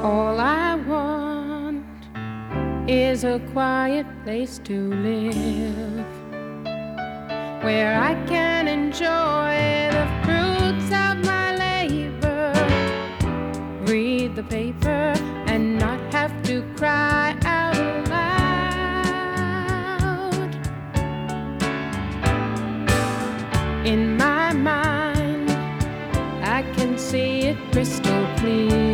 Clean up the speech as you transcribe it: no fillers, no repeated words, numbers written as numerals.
All I want is a quiet place to live, where I can enjoy the fruits of my labor, read the paper and not have to cry out loud. In my mind, I can see it crystal clear.